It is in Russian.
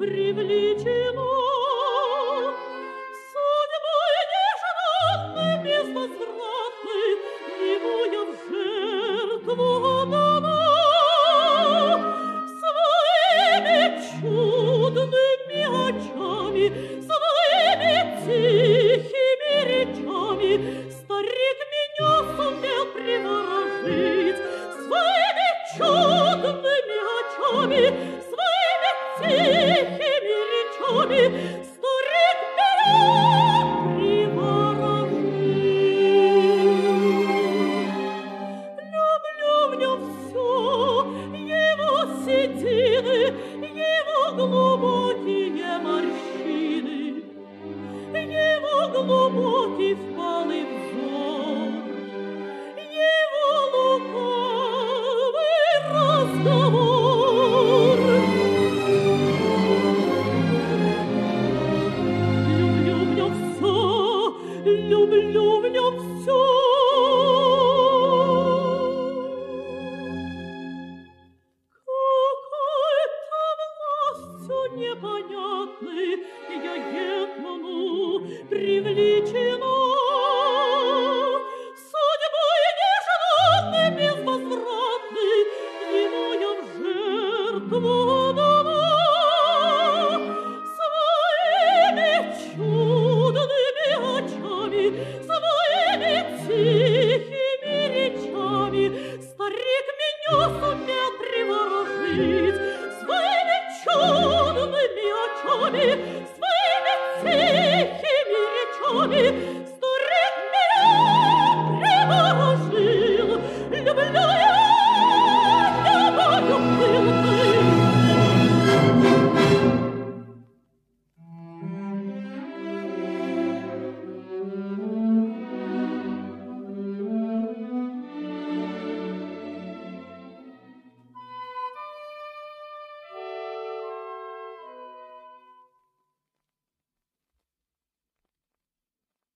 привлечено судьбой нежданной, безвозвратной, ему я в жертву дана. Своими чудными очами, своими тихими речами старик меня сумел приворожить. Своими чудными очами, своими тихими речами старик меня приворожит. Люблю в нем все, его седины, его глубокие морщины, его глубокий впалый взор, его лукавый разговор. Люблю в нем все, люблю в нем все. Непонятный я гетману привлечена судьбой нежданной, безвозвратной, ему я в жертву дана. Своими чудными очами, своими тихими речами старик меня сумел приворожить. Своими чудными очами, своими тихими речами